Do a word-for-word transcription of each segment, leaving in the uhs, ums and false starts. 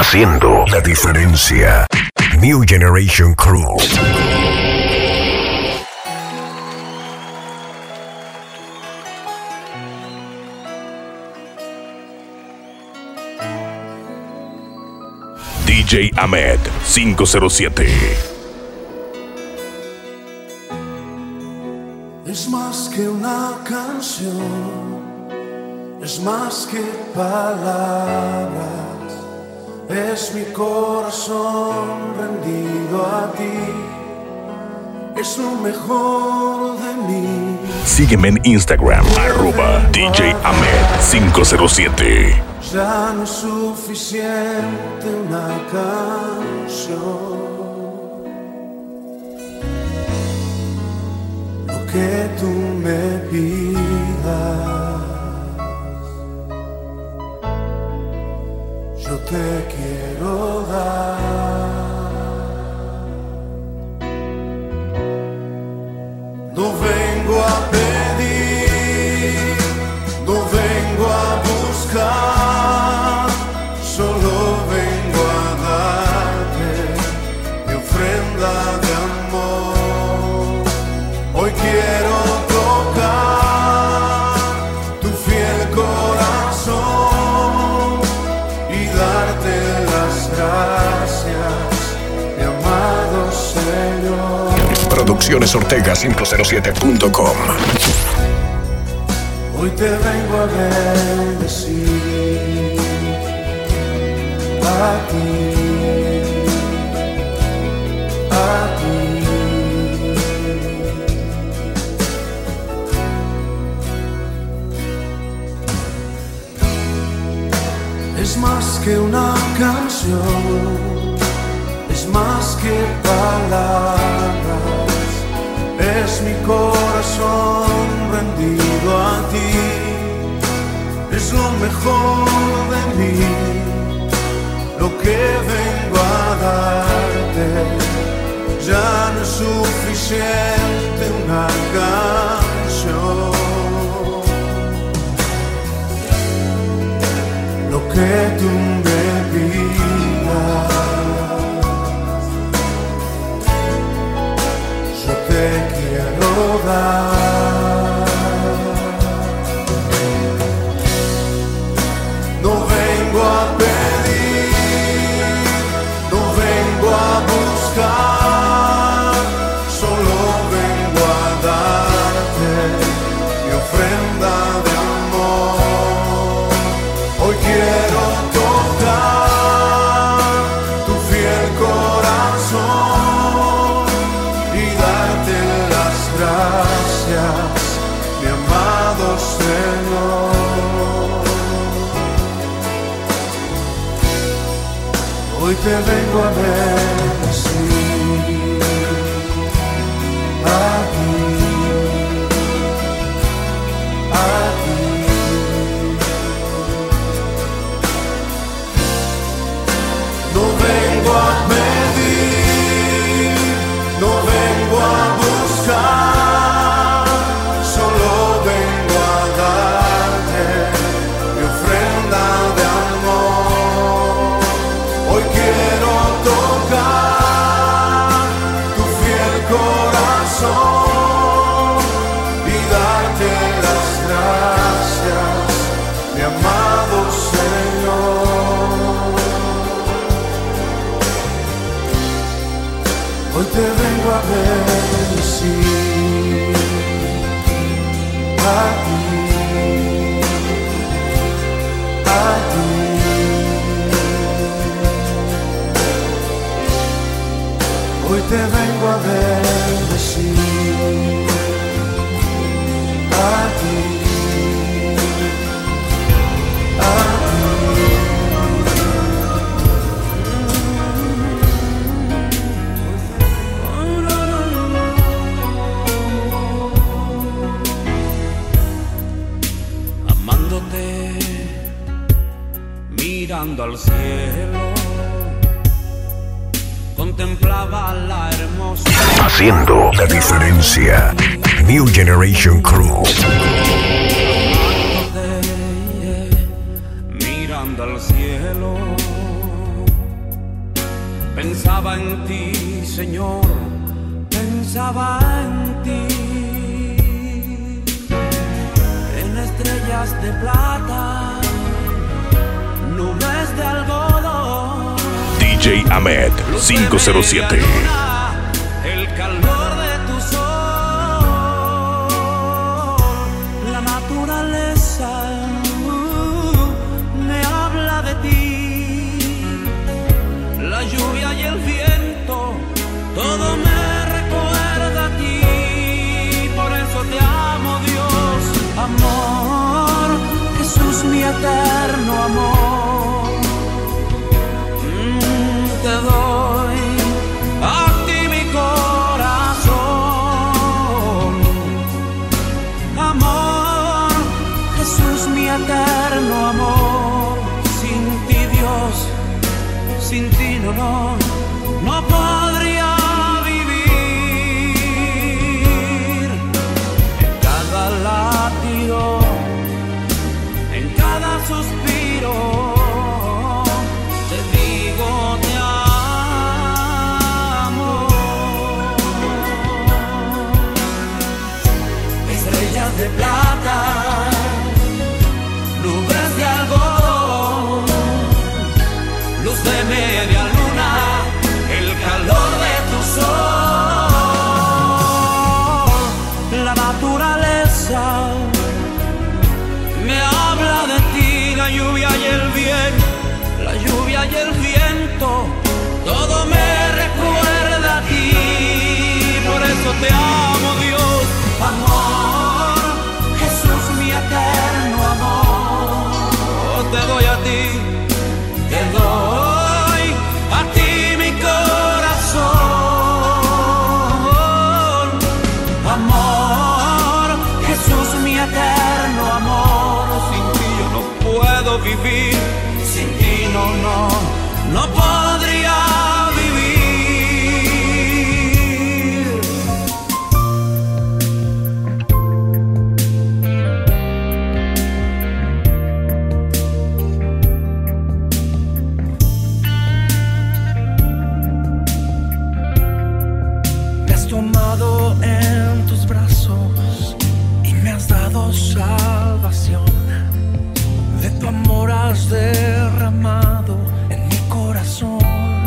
Haciendo la diferencia. New Generation Crew. D J Ahmed cinco cero siete. Es más que una canción, es más que palabras, es mi corazón rendido a ti, es lo mejor de mí. Sígueme en Instagram, arroba D J Ahmed cinco cero siete. Ya no es suficiente una canción, lo que tú me pidas, yo te quiero dar. No vengo a pedir, no vengo a buscar, solo vengo a darte mi ofrenda de amor. Hoy quiero tocar tu fiel corazón y darte las gracias, mi amado Señor. Producciones Ortega cinco cero siete punto com. Hoy te vengo a bendecir a ti, a ti. Es más que una canción, es más que palabras, es mi corazón rendido a ti, es lo mejor de mí, lo que vengo a darte. Ya no es suficiente una canción, lo que tú me pidas, yo te quiero dar. No vengo a pedir, no vengo a buscar, solo vengo a darte mi ofrenda de amor. Hoy quiero tocar tu fiel corazón y darte las gracias, mi amado Señor. Hoy te vengo a bendecir a ti, a ti. No vengo a pedir, no vengo a buscar, solo vengo a darte mi ofrenda de amor. Hoy quiero tocar tu fiel corazón y darte las gracias, mi amado Señor. Hoy te vengo a bendecir a ti, a ti. Hoy te vengo a bendecir a ti, a ti. Amándote, mirando al cielo, contemplaba la hermosa. Haciendo la diferencia. New Generation Crew. Mirando al cielo, Pensaba en ti, Señor, pensaba en ti. En estrellas de plata, nubes de algodón. D J Ahmed cinco cero siete. El calor de tu sol, la naturaleza uh, me habla de ti. La lluvia y el viento, todo me recuerda a ti. Por eso te amo, Dios, amor, Jesús, mi eterno amor. Mm, te doy a ti mi corazón. Amor, Jesús, mi eterno amor. Sin ti, Dios, sin ti no, no, no podría vivir. En cada latido, en cada suspiro, te digo te amo. Estrellas de plata, nubes de algodón, luz de media luna, el calor de tu sol. La naturaleza me habla de ti, la lluvia y el viento, la lluvia y el viento, todo me recuerda a ti. Por eso te amo, Dios, amor, Jesús, mi eterno amor. Oh, te doy a ti, te doy a ti mi corazón. Amor, Jesús, mi eterno amor. Sin ti yo no puedo vivir, sin ti no, no, no podría vivir. Me has tomado en tus brazos y me has dado salvación. De tu amor has derramado en mi corazón.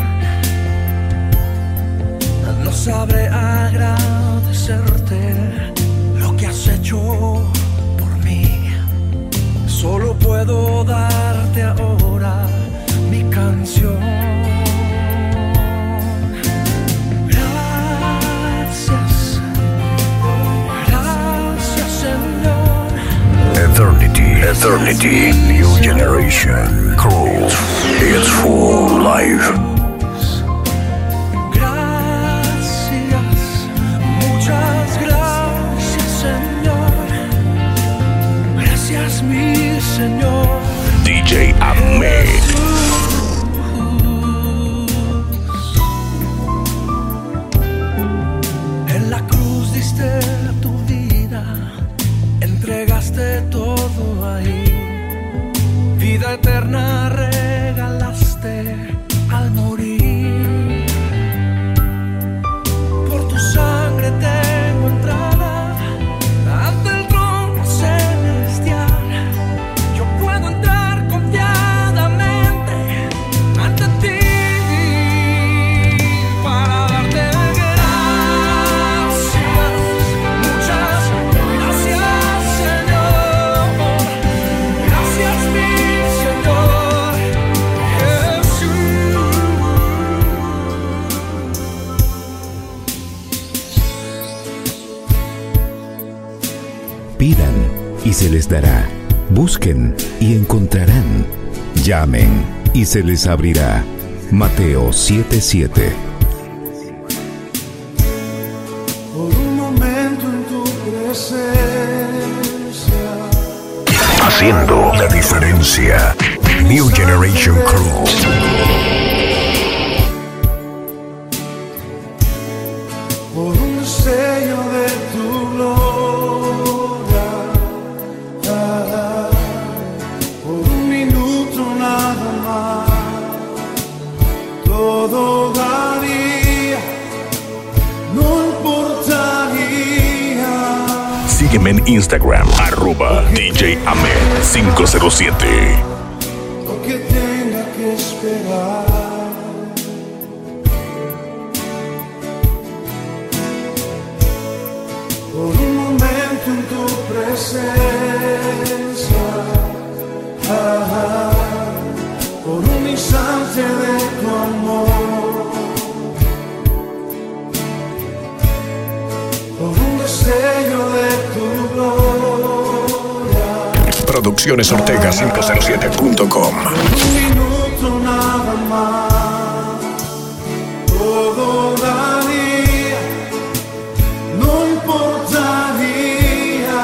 No sabré agradecerte lo que has hecho por mí. Solo puedo darte ahora mi canción. Gracias, gracias, Señor. Eternity, Eternity, New Generation, Cruise, it's full life. Gracias, muchas gracias, Señor. Gracias, mi Señor. D J Ahmed. En la cruz diste tu vida, entregaste todo ahí. Vida eterna regalaste al morir. Por tu sangre tengo entrada ante el trono celestial. Yo puedo entrar confiadamente ante ti para darte gracias. Muchas gracias, Señor. Gracias, mi Señor Jesús. Pidan y se les dará. Busquen y encontrarán. Llamen y se les abrirá. Mateo siete siete. Por un momento en tu presencia, Haciendo la diferencia. New Generation Cruise. por un sello de tu gloria, ah, por un minuto nada más, todo da Sígueme en Instagram, arroba D J Ahmed cinco cero siete. Lo que tenga que esperar. Por un momento en tu presencia, ah, ah, por un instante de tu amor, por un destello de tu gloria. Producciones Ortega cinco cero siete punto com. Por un minuto nada más, todo daría, no importaría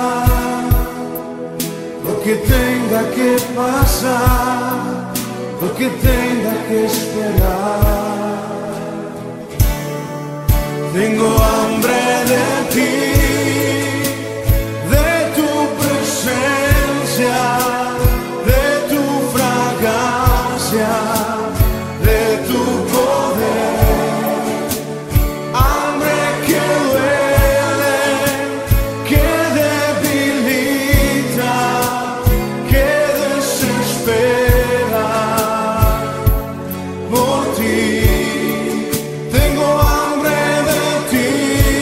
lo que tenga que pasar, lo que tenga que esperar. Tengo hambre de ti, de tu presencia, de tu fragancia, de tu poder. Hambre que duele, que debilita, que desespera por ti. Tengo hambre de ti,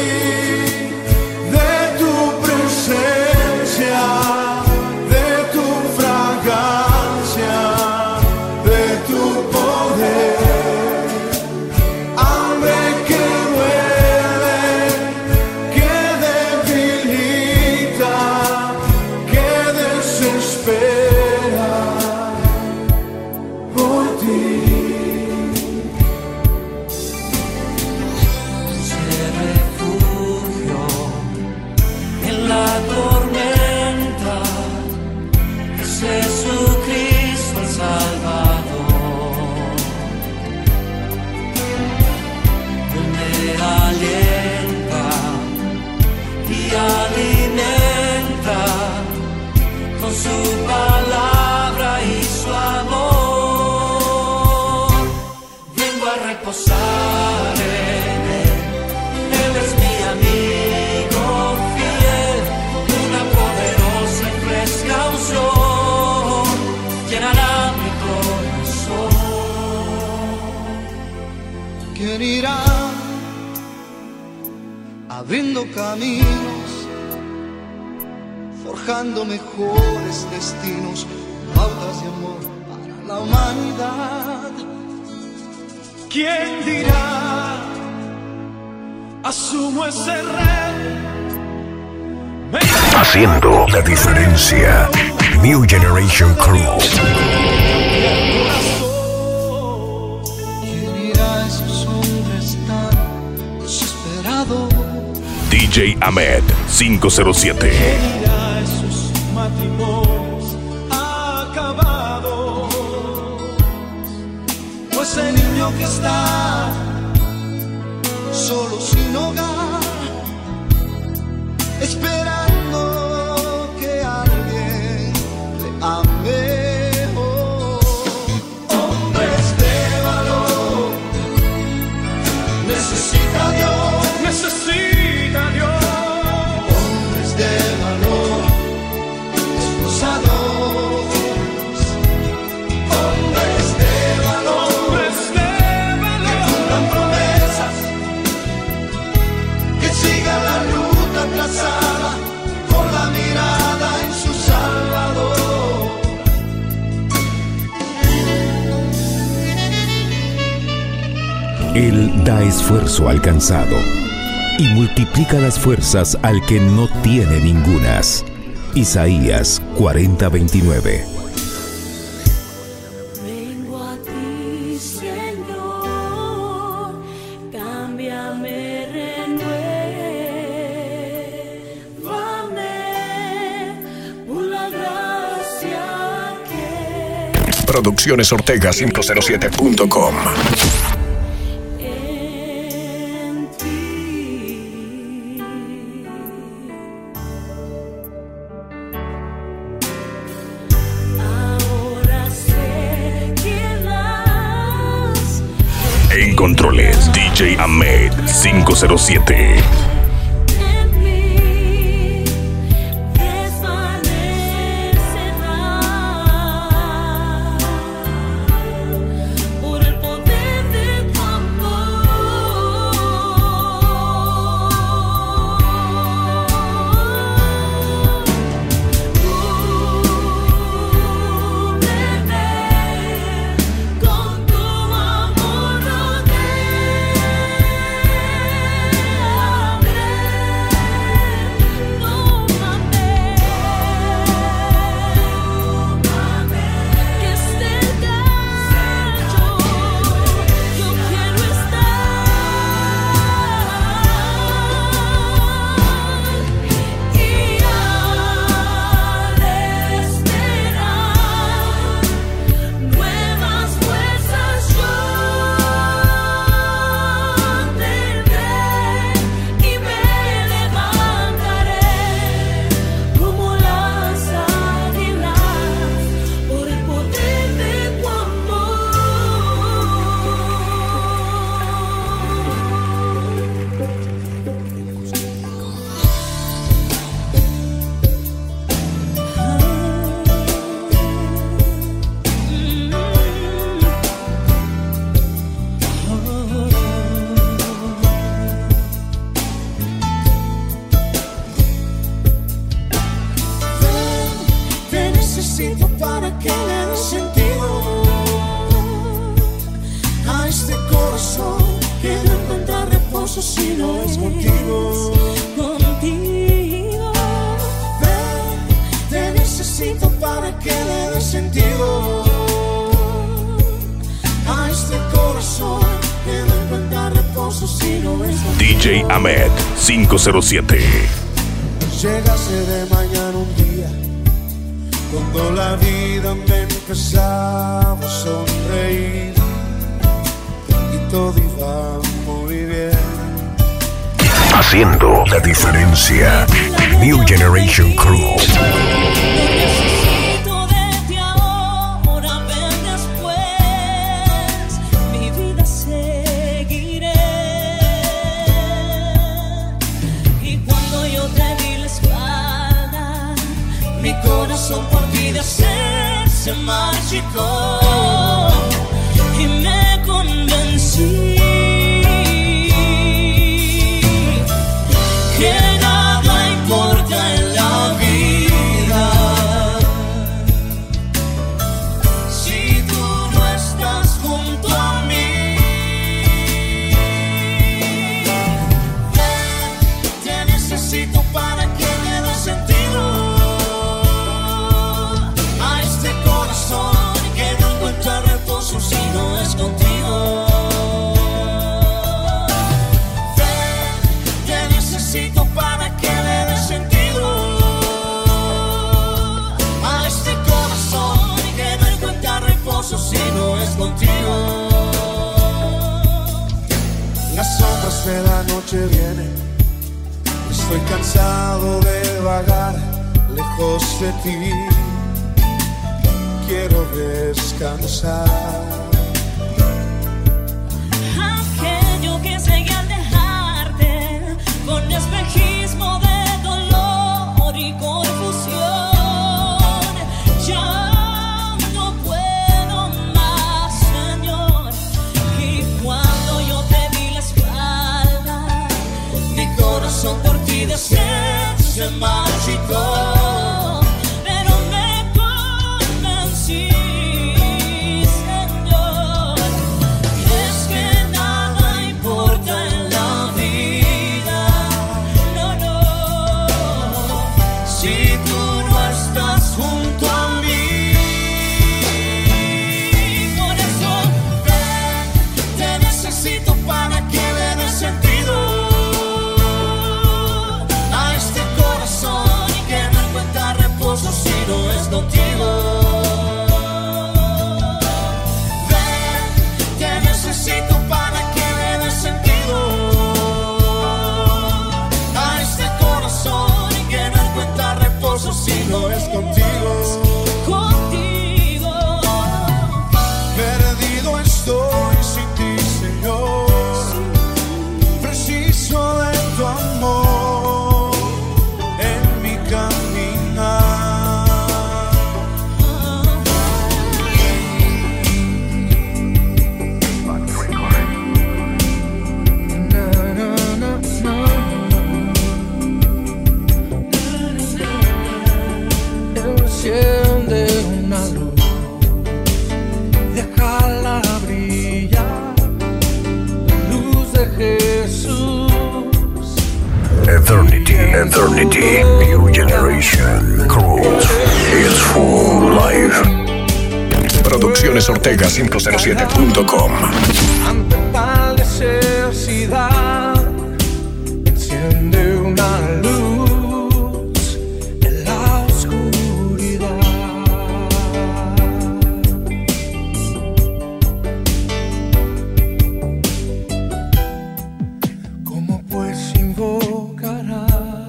de tu presencia, de tu fragancia, de tu poder. Hambre que duele, que debilita, que desespera por ti. Se refugio en la tormenta, es Jesucristo el Salvador. Él me alienta y alimenta con su palabra y su amor. Vengo a reposar en él, él es mi amigo fiel, una poderosa y fresca unción llenará mi corazón. ¿Quién irá abriendo caminos, forjando mejores destinos, pautas de amor para la humanidad? ¿Quién dirá asumo ese reto? Haciendo la diferencia. New Generation Crew. ¿Quién irá a esos hombres tan desesperados? D J Ahmed cinco cero siete. ¿Quién irá a esos matrimonios acabados? O ese niño que está solo sin hogar, esperando que alguien le ame. Oh, hombres de valor, necesita Dios, necesita Dios. Hombres de valor, esforzados. Hombres de valor, hombres de valor, que cumplan promesas, que sigan la ruta trazada con la mirada en su Salvador. Él da esfuerzo al cansado y multiplica las fuerzas al que no tiene ningunas. Isaías cuarenta veintinueve. Vengo a ti, Señor, cámbiame, renuévame por la gracia que Producciones Ortega cinco cero siete punto com. en ti. Ahora sé que las En controles, D J Ahmed cinco cero siete. en mí reposo si no es contigo. Contigo. Ven, te necesito para que le dé sentido a este corazón que no encuentra reposo si no es contigo. D J Ahmed cinco cero siete. Llegase de mañana un día cuando la vida me empezaba a sonreír y todo iba muy bien. Haciendo la diferencia. New Generation Crew. Necesito de ti ahora, ven después, mi vida seguiré. Y cuando yo te di la espalda, mi corazón por ti de ser se marchitó y me convencí que nada importa en la vida si tú no estás junto a mí. Ven, te necesito para que le dé sentido a este corazón que no encuentra reposo si no es contigo. Para que le dé sentido a este corazón que no encuentra reposo si no es contigo. Las sombras de la noche vienen, estoy cansado de vagar lejos de ti, quiero descansar. Aquello que seguía al dejarte con espejismo de dolor y confusión, ya no puedo más, Señor. Y cuando yo te di la espalda, mi corazón por ti de sed se marchitó, pero me convencí, Señor, que es que nada importa en la vida. No, no, si tú no estás junto a mí. Por eso ven, te necesito para que le dé sentido a este corazón que no encuentra reposo si no es contigo. Ven, te necesito para que le dé sentido a este corazón que no encuentra reposo si no es contigo. Contigo. Perdido estoy sin ti, Señor, preciso de tu amor en mi caminar. Enciende una luz, déjala brillar, la luz de Jesús. Eternity, Eternity, New Generation Crew. It's full life. Producciones Ortega cinco cero siete punto com. Ante tal necesidad, enciende una luz en la oscuridad. ¿Cómo pues invocará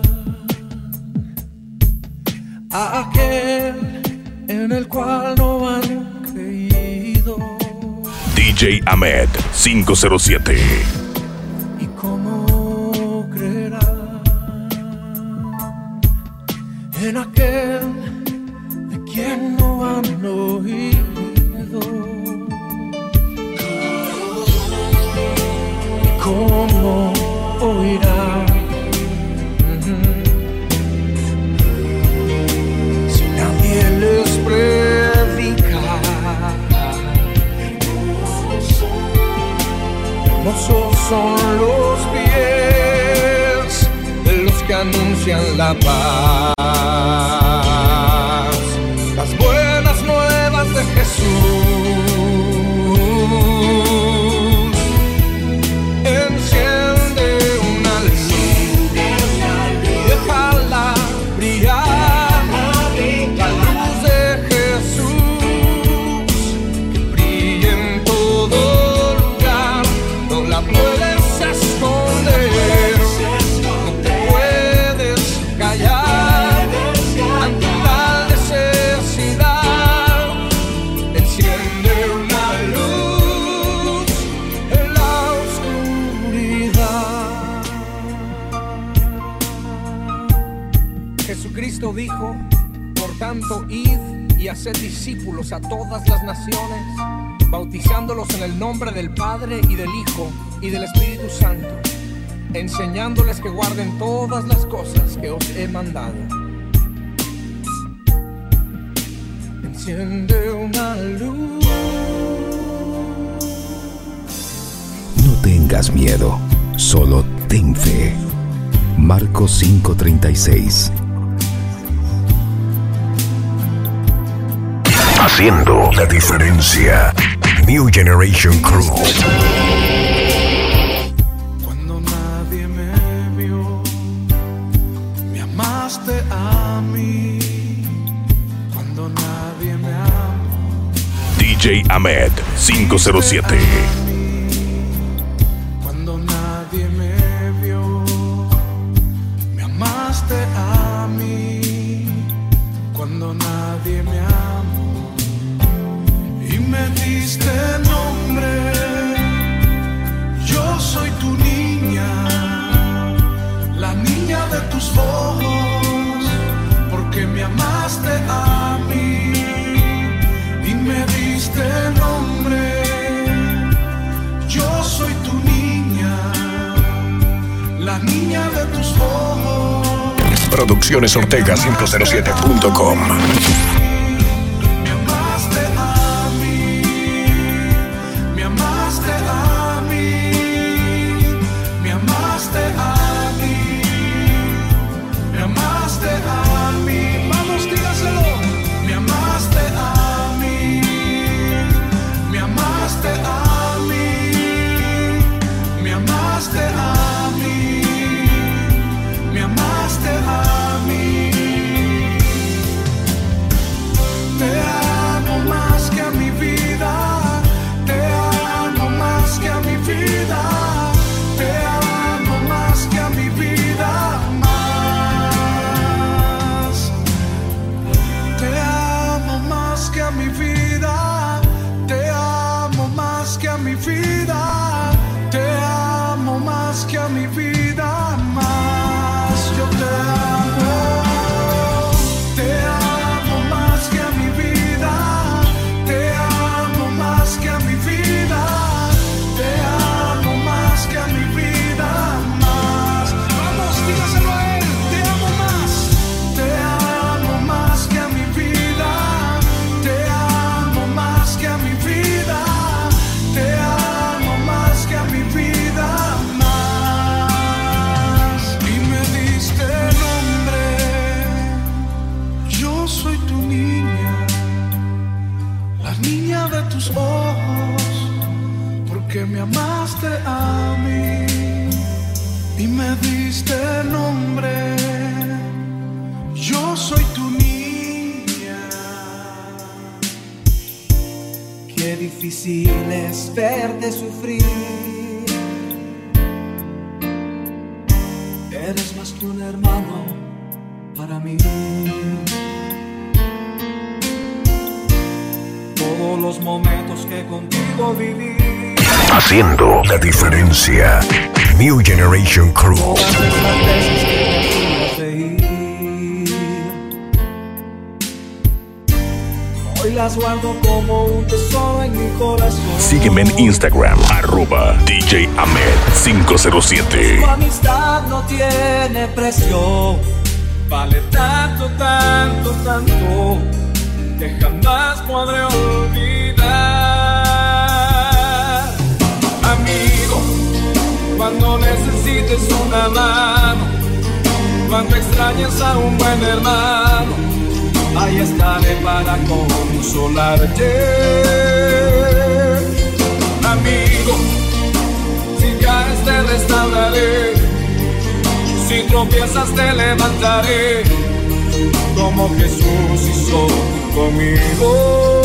a aquel en el cual no han creído? D J Ahmed cinco cero siete. ¿Y cómo creerá en aquel de quien no han oído? ¿Y cómo oirá si nadie les predica? Hermosos son los pies que anuncian la paz, las buenas nuevas de Jesús. Enciende una luz y déjala brillar, la luz de Jesús que brilla en todo lugar, no la puedes esconder. Jesucristo dijo: por tanto, id y haced discípulos a todas las naciones, bautizándolos en el nombre del Padre y del Hijo y del Espíritu Santo, enseñándoles que guarden todas las cosas que os he mandado. Enciende una luz. No tengas miedo, solo ten fe. Marcos cinco treinta y seis. Haciendo la diferencia. New Generation Crew. Cuando nadie me vio, me amaste a mí. Cuando nadie me amó, D J Ahmed cinco cero siete. cuando nadie me vio, me amaste a mí. Cuando nadie me amó y me diste nombre, yo soy tu niña, la niña de tus ojos, porque me amaste a mí y me diste nombre. Yo soy tu niña, la niña de tus ojos. Producciones Ortega cinco cero siete punto com. Me amaste a mí y me diste nombre. Yo soy tu niña. Qué difícil es verte sufrir. Eres más que un hermano para mí. Todos los momentos que contigo viví, haciendo la diferencia. New Generation Crew. Hoy las guardo como un tesoro en mi corazón. Sígueme en Instagram, arroba D J Ahmed cinco cero siete. Tu amistad no tiene precio, vale tanto, tanto, tanto, que jamás podré olvidar. Amigo, cuando necesites una mano, Cuando extrañes a un buen hermano, ahí estaré para consolarte. Amigo, si caes te restauraré, si tropiezas te levantaré, como Jesús hizo conmigo.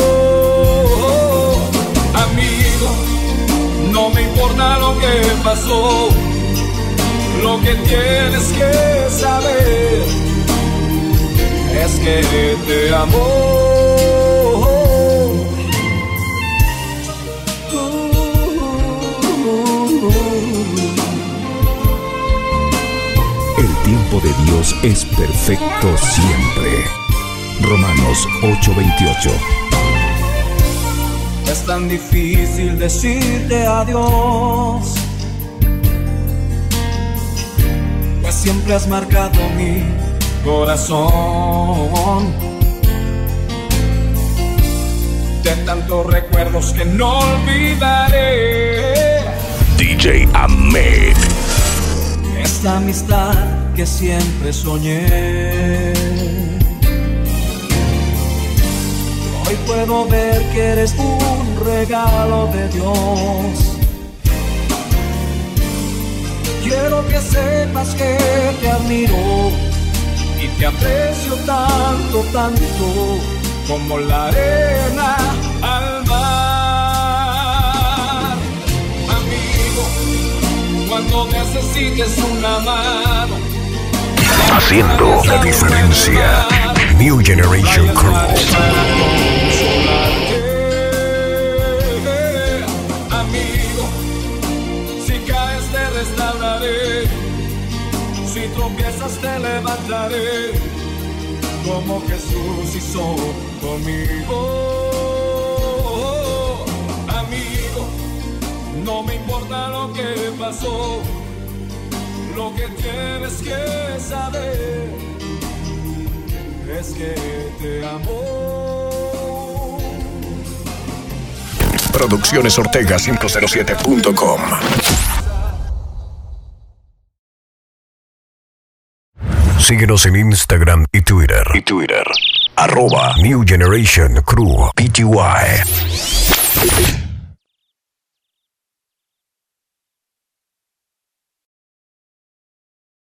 Amigo, no me importa lo que pasó, lo que tienes que saber es que te amo. El tiempo de Dios es perfecto siempre. Romanos ocho veintiocho. Es tan difícil decirte adiós, pues siempre has marcado mi corazón. De tantos recuerdos que no olvidaré. D J Ahmed. Esta amistad que siempre soñé, hoy puedo ver que eres un regalo de Dios. Quiero que sepas que te admiro y te aprecio tanto, tanto como la arena al mar. Amigo, cuando necesites una mano, haciendo la diferencia. New Generation Crew. Amigo, si caes te restauraré, si tropiezas te levantaré, como Jesús hizo conmigo. Amigo, no me importa lo que pasó, lo que tienes que saber es que te amo. Producciones Ortega quinientos siete punto com. Síguenos en Instagram y Twitter. Y Twitter. Arroba New Generation Crew P T Y.